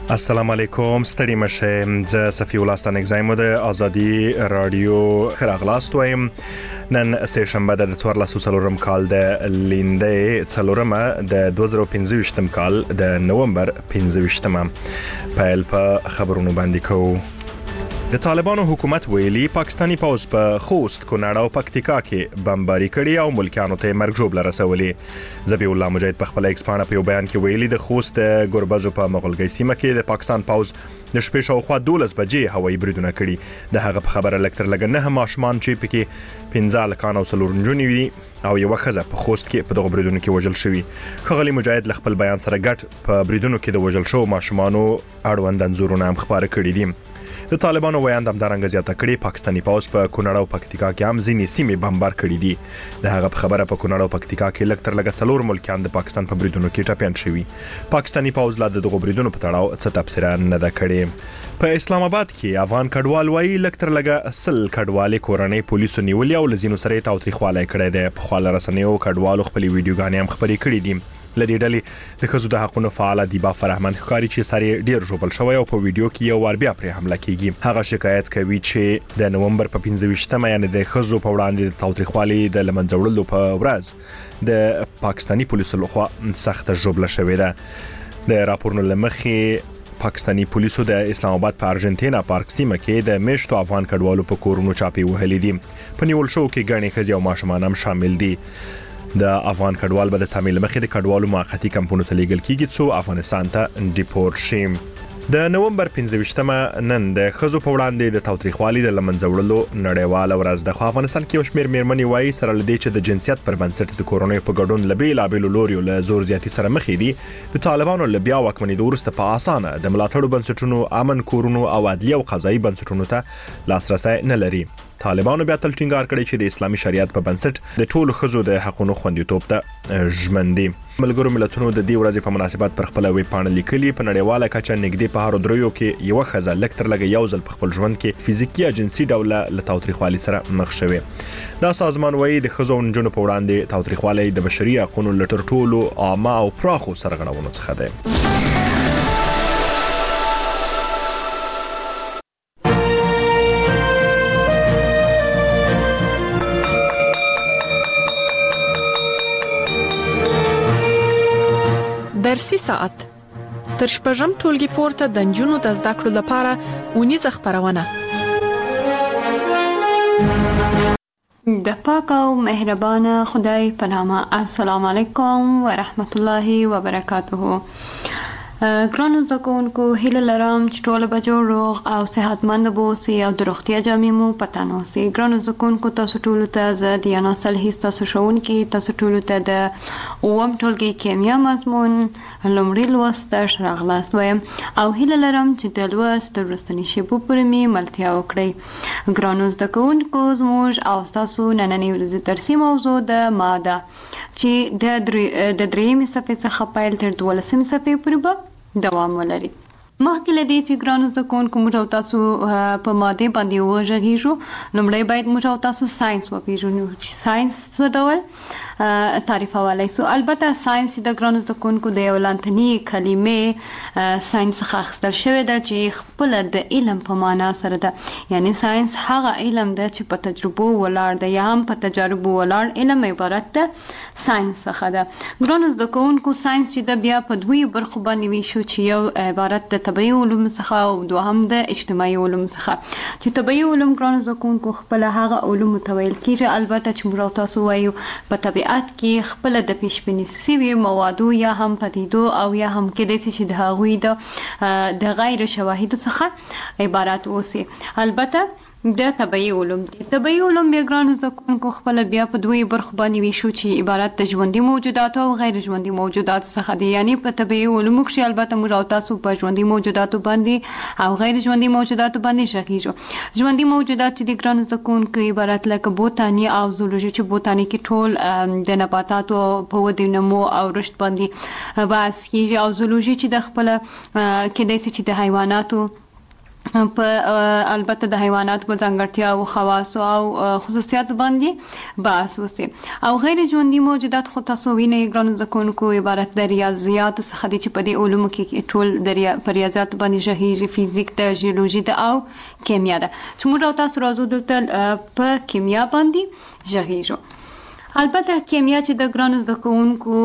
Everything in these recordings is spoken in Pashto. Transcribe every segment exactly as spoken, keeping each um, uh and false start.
السلام علیکم ستړي مشه زه صفی الله ستانګزایم د ازادي رادیو خراغلاست وایم نن سه شنبه د څوارلسو څلورم کال د لیندې څلورمه د دوه زره پنځه ویشتم کال د نومبر پنځه ویشتمه پیل په خبرونو باندې کوو. د طالبانو حکومت ویلي پاکستانی پوز په خوست، کونړ او پکتیکا کې بمباری کړي او ملکیانو ته مرګ ژوبله رسولي. ذبیح الله مجاهد په خپل ایکس پاڼه په یو بیان کې ویلي د خوست ګوربزو په مغلګۍ سیمه کې د پاکستان پوز د شپې شاوخوا دولس بجې هوایي بریدونه کړي. د هغه په خبره لکتر لګ نه ماشومان چې پکې پنځه لکان او څلور نجونې وي او یو ښځه په خوست کې په دغه بریدونو کې وژل شوی. ښاغلي مجاهد ل خپل بیان سره ګډ په بریدونو کې د وژل شو ماشومانو اړوند انځورونه هم خبره کړي دي. د طالبانو ویاند همدارنګه زیاته کړي پاکستانی پوز په کونړ او پکتیکا کې هم ځینې سیمې بمبار کړي دي. د هغه په خبره په کونړ او پکتیکا کې لکتر لګ څلور ملکیان د پاکستان په بریدونو کې ټپيان شوي. پاکستانی پوز لا دغه بریدونو په تړاو څه تفسیر نه ده کړې. په اسلام آباد کې افغان کډوال وایي لکتر لګ سل کډوالې کورنۍ پولیسو نیولې او لزینو سره تاوتریخوالی کړی دی. په خپل رسنیو کډوالو خپل ویډیوګانې هم خبرې کړې دي. لدې ډلې د خزو د حقونو فعال دیبا فرهمن ښکاری چې ساري ډیر ژوبل شوی او په ویډیو کې یو ور بیا پر حمله کیږي. هغه شکایت کوي چې د نومبر په پنځه ویشتمه یعنی د خزو په وړاندې د تاوتریخوالي د لمنځوړلو په ورځ د پاکستانی پولیسو لخوا سخت ژوبله شوې ده. د راپورونو لمخې پاکستانی پولیسو د اسلام آباد په ارجنټینا پارک سیمه کې د میشتو افغان کډوالو په کورونو چاپی وهلې دي. په نیول شو کې ګڼې ښځې او ماشومان هم شامل دي. د افغان کډوال به د تامین مخې د کډوالو موقتی کمپونو ته لیږل کیږي څو افغانستان ته ډیپورټ شي. د نومبر پنځه ویشتمه نن د خزو په وړاندې د تاوتریخوالي د لمنځوړلو نړیواله ورځ ده. خو افغانستان کې یو شمېر میرمنې وایي سره لدې چې د جنسیت پر بنسټ د کورونو په ګډون لبي لابل لوري له زور زیاتی سره مخې دي. د طالبانو لبیا واکمنۍ د ورسته په اسانه د ملاتړو بنسټونو امن کورونو او عدلیه او قضایي بنسټونو ته لاسرسي نه لري. طالبانو بیا تل ټینګار کړی چې د اسلامي شریعت په بنسټ د ټولو خزو د حقونو خوندیتوب ته ژمن دي. ملګرو ملتونو د دې ورځې په مناسبت پر خپل ویب پاڼه لیکلي په نړیواله کچه نږدې په هر دریو کې یو ښځه لکتر لګ یو ځل په خپل ژوند کې فزیکی یا جنسي ډول له تاوتریخوالي سره مخ شوه. دا سازمان وایي د خزو او نجونو په وړاندې تاوتریخوالي د بشري حقوقو لټر ټولو عامه او پراخو سرغړونو څخه ده. درسي ساعت تر شپږم ټولګي پورته د نجونو د زده کړو لپاره ونیزه خبرونه د پاک او مهربان خدای په نامه. السلام علیکم ورحمت الله وبرکاته. ګرانو زده کوونکو هیله لرم چې ټول به جوړ روغ او صحتمند اوسئ او د روغتیا جامې مو په تن اوسئ. ګرانو زده کوونکو تاسو ټول ته زه د یانا صالحي تاسو ښوونکي تاسو ټول ته د اووم ټولګي کیمیا مضمون لومړی لوست ته راغلاست وایم او هیله لرم چې د لوست تر وروستنۍ شیبو پورې مې ملتیا وکړئ. ګرانو زده کوونکو زموږ او تاسو نننۍ ورځې درسي موضوع د ماده چې د د درېیمې صفحې څخه پیل تر دولسمې صفحې پورې به دوام ولري. مخکې له دې چې ګرانو زده کوونکو موږ او تاسو په ماده باندې وغږیږو لومړی باید موږ او تاسو ساينس وپېژنو چې ساينس څه ډول تعریفولای سو. البته ساينس د ګرانو زده کوونکو د یو لاتینی کلمې ساينس څخه اخیستل شوی ده چې خپل د علم په معنا سره ده. یعنی ساينس هغه علم ده چې په تجربو ولاړ ده یا هم په تجاربو ولاړ علم عبارت ده ساينس څخه ده. ګرانو زده کوونکو ساينس چې د بیا په دوی برخو باندې ویشو چې یو عبارت ده طبيعي علوم څخه او دوهم د اجتماعي علوم څخه. چې طبيعي علوم ګرانو زده کوونکو خپل هغه علوم متویل کیږي البته چې موږ تاسو وایو په طبيعت کې خپل د پیشبینی سوي موادو یا هم پدیدو او یا هم کېدای شي د هغوی د د غیر شواهد څخه عبارت اوسي. البته د طبيعي علوم طبيعي علوم بیا ګرانو زده کوونکو خپل بیا په دوی برخو باندې ویشو چې عبارت د ژوندۍ موجوداتو او غیر ژوندۍ موجوداتو څخه دي. یعنی په طبيعي علومو کې البته موږ او تاسو په ژوندۍ موجوداتو باندې او غیر ژوندۍ موجوداتو باندې شخیږو. ژوندۍ موجودات چې د ګرانو زده کوونکو عبارت لکه بوتاني او زولوژي چې بوتاني کې ټول د نباتاتو په ودې نمو او رشد باندې بحث کیږي او زولوژي چې د خپل کېدای شي چې د حیواناتو په البته د حیواناتو په ځانګړتیا او خواص او خصوصیات باندې بحث وسی او غیر ژوندي موجودات خو تاسو وینئ ګرانو زده کوونکو عبارت د ریاضیاتو څخه دي چې په دې علومو کې ټول د ریاضیاتو باندې ژغېږي، فزیک ده، ژیولوژي ده او کیمیا ده چې موږ او تاسو راځو دلته په کیمیا باندې ژغېږو. البته کیمیا چې د ګرانو زده کوونکو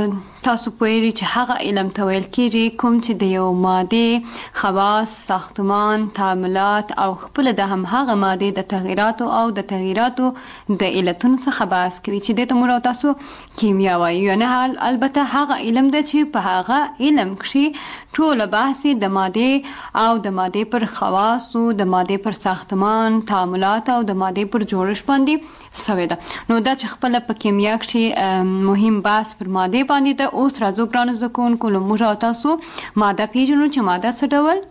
تاسو پوهیږئ چې هغه علم ته ویل کېږي کوم چې د یو مادې خواص، ساختمان، تعاملات او خپل د هم هغه مادې د تغییراتو او د تغییراتو د علتونو څخه بحث کوي چې دې ته موږ تاسو کیمیا وایو. یعنی البته هغه علم دی چې په هغه علم کې ټول بحث د مادې او د مادې پر خواصو، د مادې پر ساختمان، تعاملات او د مادې پر جوړښت باندې سوی ده. نو دا چې خپل په کیمیا کې مهم بحث پر مادې باندې ده. اوس راځو ګرانو زده کوونکو له موږ او تاسو ماده پیژنو چې ماده څه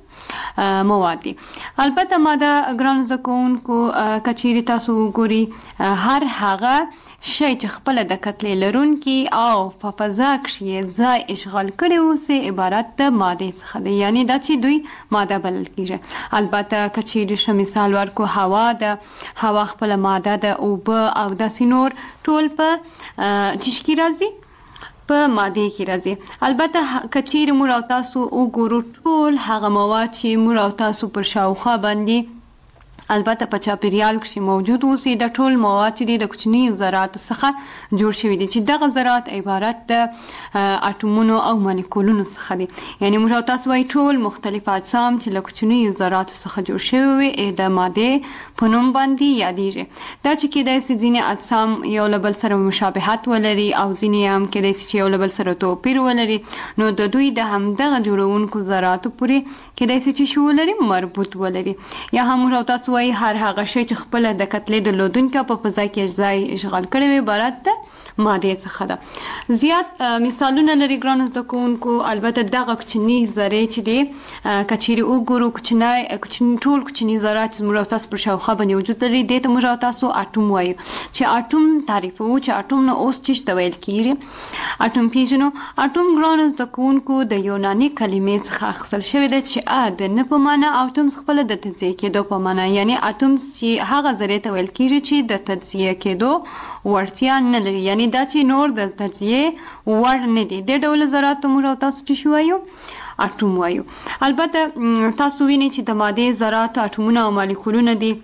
ډول مواد دي. البته ماده ګرانو زده کوونکو که چیرې تاسو وګورئ هر هغه شی چې خپل د کتلې لرونکي او په فضا کې ځای اشغال کړي اوسي عبارت د مادې څخه دی، یعنی دا چې دوی ماده بلل کیږي. البته که چیرې ښه مثال ورکو هوا ده، هوا خپل ماده ده، اوبه او داسې نور ټول په چیش کې راځي، په ماده کې راځي. البته که چیرې موږ او تاسو وګورو ټول هغه مواد چې موږ او تاسو پر شاوخوا باندې البته په چاپیریال کې موجود اوسي د ټول مواد چې د کوچنیو ذراتو څخه جوړ شوي دي چې دغه ذرات عبارت د اټومونو او مالیکولونو څخه دي. یعنی موږ تاسو وايي ټول مختلف اجسام چې له کوچنیو ذراتو څخه جوړ شوي وي د ماده په نوم باندې یادېږي. دا چې کېدای شي ځینې اجسام یو له بل سره مشابهت ولري او ځینې هم کېدای شي چې یو له بل سره توپیر ولري، نو د دوی د همدغه جوړونکو ذراتو پورې کېدای شي چې شو ولري مربوط ولري. یا هم موږ تاسو وای هر هغه شی چې خپل د کتلې د لودونکو په فضا کې ځای اشغال کړي وي عبارت ده ماده څخه ده. زیات مثالونه لري ګرانو زده کوونکو. البته دغه کوچني ذرې چې دي که چیرې وګورو کوچنی کوچني ټول کوچني ذرات چې موږ تاسو پر شاوخوا باندې وجود لري دې ته موږ تاسو اټوم وایو چې اټوم تعریفوو چې اټوم نو اوس څه ویل کیږي. اټوم پیژنو. اټوم ګرانو زده کوونکو د یوناني کلمې څخه اخیستل شوی دی چې ا د نه په معنا او اتوم خپل د تجزیه کېدو په معنا، یعنی اټوم چې هغه ذرې ته ویل کیږي چې د تجزیه کېدو وړتیا نه لري، یعنی دا چې نور د تجزیه وړ نه دي. د ډول ذرات موږ تاسو چې وایو اټوم وایو. البته تاسو وینئ چې د ماده ذرات اټومونه او مالیکولونه دي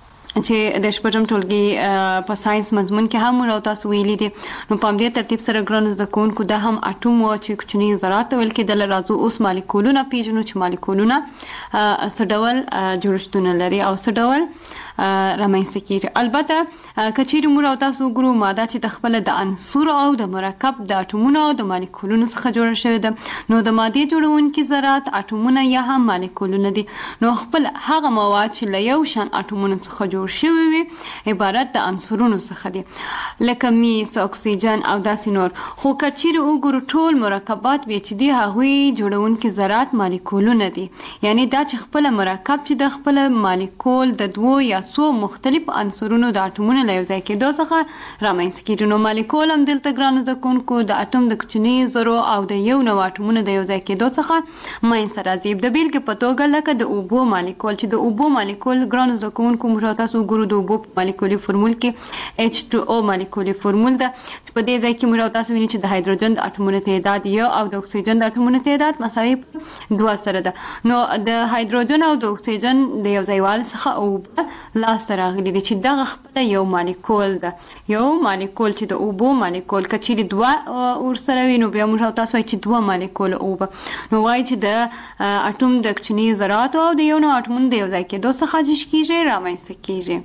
چې د شپږم ټولګي په ساينس مضمون کې هم راو تاسو ویلي دي. نو په دې ترتیب سره ګرانو زده کوونکو دا هم اټوم و چې کوچني ذرات ویل کېدل. راځو اوس مالیکولونه پیژنو چې مالیکولونه څه ډول جوړښتونه لري او څه ډول رامنځته کیږي. البته که چیرې موږ تاسو وګورو ماده چې د خپل د عنصر او د مرکب د اټومونو او د مالیکولونو څخه جوړه شوې ده، نو د ماده جوړونکي ذرات اټومونه یا هم مالیکولونه دي. نو خپل هغه مواد چې له یو شان اټومونو څخه جوړ شوی وي عبارت د عنصرونو څخه دي لکه میس، اکسیجن او داسې نور. خو که چیرې وګورو ټول مرکبات بیا چې دي هغوی جوړونکي ذرات مالیکولونه دي، یعنی دا چې خپل مرکب چې د خپل مالیکول د دوو یا څو مختلف عنصرونو د اټومونو له یو ځای کېدو څخه رامنځته کېږي. نو مالیکول هم دلته ګرانو زده کوونکو د اټوم د کوچنیو ذرو او د یو نوع اټومونو د یو ځای کېدو څخه منځته راځي. د بیلګې په توګه لکه د اوبو مالیکول چې د اوبو مالیکول ګرانو زده کوونکو موږ تاسو وګورو د اوبو مالیکولي فورمول کې ایچ ټو او مالیکولي فورمول ده چې په دې ځای کې موږ تاسو وینئ چې د هایدروجن د اټومونو تعداد یو او د اکسیجن د اټومونو تعداد مساوي دوه سره ده. نو د هایدروجن او د اکسیجن د یو ځایوالي څخه اوبه لاسته راغلي دي چې دغه خپله یو مالیکول ده. یو مالیکول چې د اوبو مالیکول که چیرې دوه ورسره وي نو بیا موږ تاسو وایي چې دوه مالیکول اوبه، نو وایي چې د اټوم د کوچنیو ذراتو او د یو نوع اټومونو د یو ځای کېدو څخه جوش کېږي، رامنځته کېږي.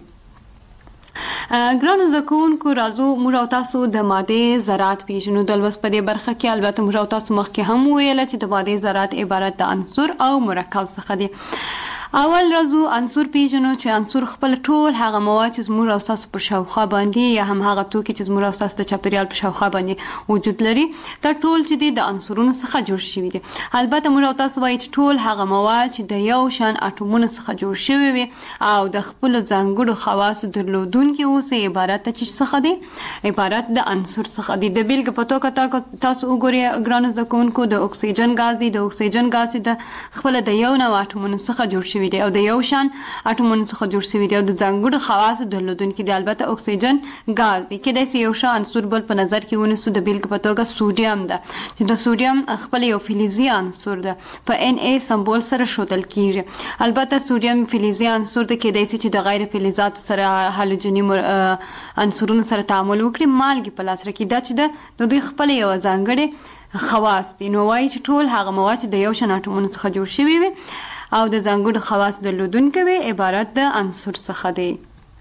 ګرانو زده کوونکو راځو موږ تاسو د ماده ذرات پیژنو. د لوست په دې برخه کې البته موږ تاسو مخکې هم ویل چې د ماده ذرات عبارت د عنصر او مرکب څخه دي. اول راځو عنصر پیژنو چې عنصر خپل ټول هغه مواد چې زموږ او تاسو پر شاوخوا باندې یا هم هغه توکي چې زموږ او تاسو د چاپیریال پر شاوخوا باندې وجود لري دا ټول چې دي د عنصرونو څخه جوړ شوي دي. البته موږ او تاسو وایي چې ټول هغه مواد چې د یو شان اټومونو څخه جوړ شوي وي او د خپل ځانګړو خواصو درلودونکي اوسي عبارت د څه څخه دي؟ عبارت د عنصر څخه دي. د بیلګې په توګه تاسو وګورئ ګرانو زده کوونکو د اکسیجن ګاز دی. د اکسیجن ګاز چې د خپل د یو نوع اټومونو څخه جوړ شوی شوي دي او د یو شان اټومونو څخه جوړ شوي دي او د ځانګړو خواصو درلودونکي دي. البته اکسیجن ګاز دی کېدای شي یو شان عنصر بل په نظر کې ونیسو. د بیلګې په توګه سوډیم ده چې د سوډیم خپل یو فلزي عنصر ده په ان ای سمبول سره ښودل کیږي. البته سوډیم فلزي عنصر ده کېدای شي چې د غیر فلزاتو سره هالوجني عنصرونو سره تعامل وکړي مالګې په لاس راکړي. دا چې ده د دوی خپل یو ځانګړي خواص دي. نو وایي چې ټول هغه مواد چې د یو شان اټومونو څخه جوړ شوي وي او د ځانګړو خواص درلودونکي وي عبارت د عنصر څخه دی.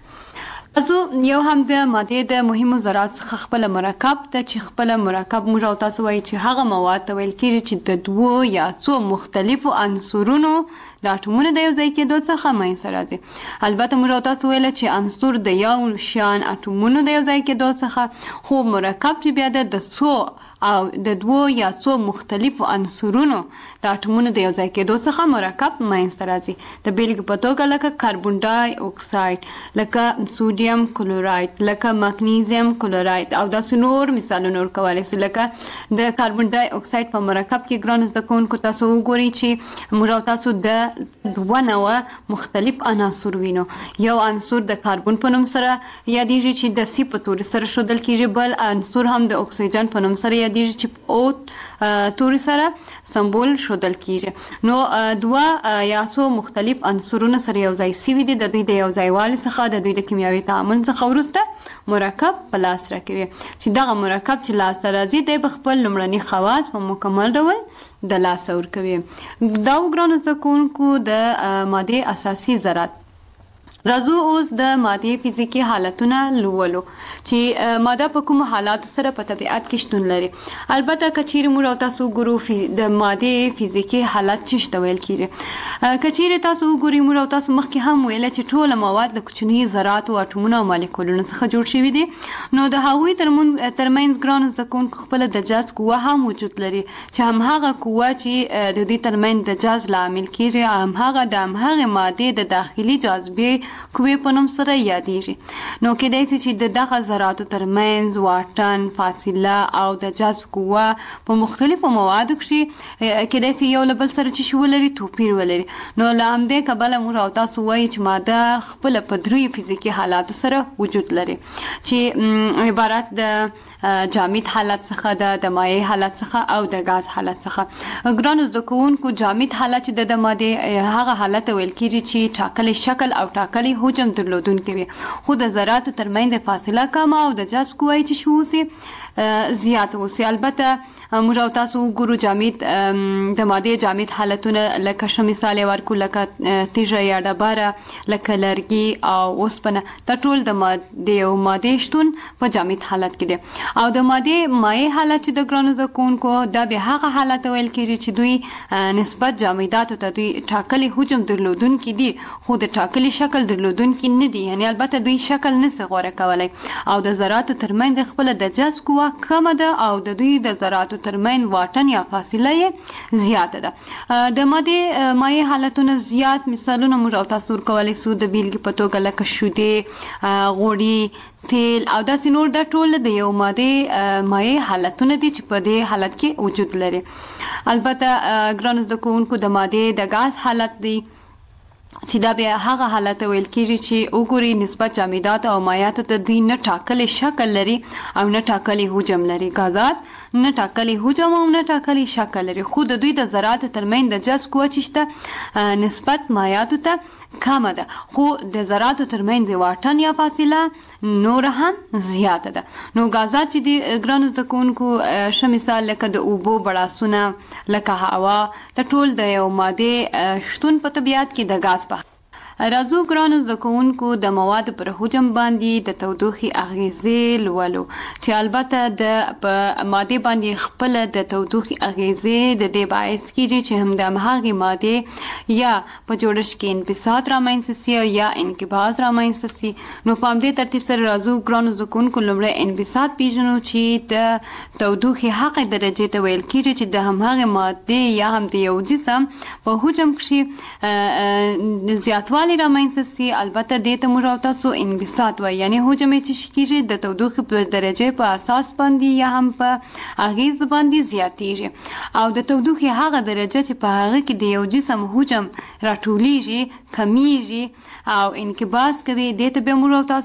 ازو یو هم د مادې د مهمو ذرات څخه خپل مرکب ته چې خپل مرکب موږ او تاسو وایي چې هغه مواد ته ویل کېږي چې د دوو یا څو مختلفو عنصرونو د اټومونو د یو ځای کېدو څخه منځته راځي. البته موږ او تاسو ویل چې عنصر د یو شان اټومونو د یو ځای کېدو څخه خو مرکب چې بیا د څو او د دوو یا څو مختلفو عنصرونو د اټومونو د یو ځای کېدو څخه مرکب منځته راځي. د بیلګې په توګه لکه کاربن ډای اکساید، لکه سوډیم کلوراید، لکه مګنیزیم کلوراید او داسې نور مثالونه ورکولی شي. لکه د کاربن ډای اکساید په مرکب کې ګرانو زده کوونکو تاسو وګورئ چې موږ او تاسو د دوه نوع مختلف عناصر وینو. یو عنصر د کاربن په نوم سره یادیږي چې د سی په توري سره ښودل کیږي، بل عنصر هم د اکسیجن په نوم سره یادیږي چې او توري سره سمبول ښودل کیږي. نو دوه یا څو مختلف عنصرونه سره یو ځای شوي دي. د دوی د یو ځای والي څخه د دوی د کیمیاوي تعامل څخه وروسته مرکب په لاس راکوي چې دغه مرکب چې لاس ته راځي دی به خپل لومړني خواص په مکمل ډول د لاسه ورکوي. دا ګرانو زده کوونکو د مادې اساسي ذرات. راځو اوس د مادې فزیکي حالتونه لولو چې ماده په کومو حالاتو سره په طبیعت کې شتون لري. البته که چیرې موږ او تاسو وګورو د مادې فزیکي حالت څه ته ویل کیږي. که چیرې تاسو وګورئ موږ او تاسو مخکې هم ویل چې ټول مواد له کوچنیو ذراتو اټومونو او مالیکولونو څخه جوړ شوي دي. نو د هغوی ترمنځ ګرانو زده کوونکو خپله د جذب قوه هم وجود لري چې همهغه قوه چې د دوی ترمنځ د جذب لامل کیږي همهغه د همهغې مادې د داخلي جاذبې قوې په نوم سره یادیږي. نو کېدای شي چې د دغه ذراتو ترمنځ واټن، فاصله او د جذب قوه په مختلفو موادو کې کېدای شي یو له بل سره چې ولري توپیر ولري. نو له همدې کبله موږ او تاسو وایي چې ماده خپله په دریو فزیکي حالاتو سره وجود لري چې عبارت د جامد حالت څخه ده، د مایع حالت څخه او د غاز حالت څخه. ګرانو زده کوونکو جامد حالت چې د مادې هغه حالت ویل کېږي چې ټاکلی شکل او ټاکلی حجم درلودونکي وي خو د ذراتو ترمنځ فاصله کمه او د جذب قوه چې شو اوسي زیاته اوسي. البته موږ او تاسو وګورو جامد د مادې جامد حالتونه لکه ښه مثال یې ورکړو لکه تیږه یا ډبره، لکه لرګي او اوسپنه. دا ټول د مادې او مادې شتون په جامد حالت کې دی. او د مادې مایع حالت چې د ګرانو زده کوونکو دا به هغه حالت ویل کېږي چې دوی نسبت جامداتو ته دوی ټاکلی حجم درلودونکي دي خو د ټاکلي شکل درلودونکي نه دي. یعنی البته دوی شکل نشي غوره کولی او د ذراتو ترمنځ خپله د جذب قوه کمه ده او د دوی د ذراتو ترمنځ واټن یا فاصله یې زیاته ده. د مادې مایع حالتونه زیات مثالونه موږ او تاسو ورکولی شو. د بیلګې په توګه لکه شیدې، غوړي، تیل او داسې نور دا ټول د یو مادې مایع حالتونه دي چې په دې حالت کې وجود لري. البته ګرانو زده کوونکو د مادې د غاز حالت دی چې دا بیا هغه حالت ویل کېږي چې وګوري نسبت جامدات او مایعاتو ته دوی نه ټاکلی شکل لري او نه ټاکلی حجم لري. غازات نه ټاکلی حجم او نه ټاکلی شکل لري خو د دوی د ذراتو ترمنځ د جذب قوه چې شته نسبت مایعاتو ته کمه ده خو د ذراتو ترمنځ واټن یا فاصله نور هم زیاته ده. نو غازات چې د ګرانو زده کوونکو ښه مثال لکه د اوبو بړاسونه، لکه هوا، د ټول د یو مادې شتون په طبیعت کې د غاز په. راځو ګرانو زده کوونکو د موادو پر حجم باندې د تودوخې اغیزې لولو چې البته د په مادې باندې خپل د تودوخې اغیزې د دې باعث کیږي چې هم د هماغې مادې یا په جوړښت کې انبساط رامنځته سي او یا انقباض رامنځته سي. نو په همدې ترتیب سره راځو ګرانو زده کوونکو لومړی انبساط پیژنو چې د تودوخې هغې درجې ته ویل کیږي چې د هماغې مادې یا هم د یو جسم په حجم کښې زیاتوالی نرموالی رامنځته سي. البته دې ته موږ او تاسو انبساط وایي، یعنی حجم چې شي کېږي د تودوخې په درجې په اساس باندې یا هم په اغیز باندې زیاتېږي، او د تودوخې هغه درجه چې په هغه کې د یو جسم حجم راټولیږي کمیږي او انقباض کوي، دې ته بیا موږ او تاسو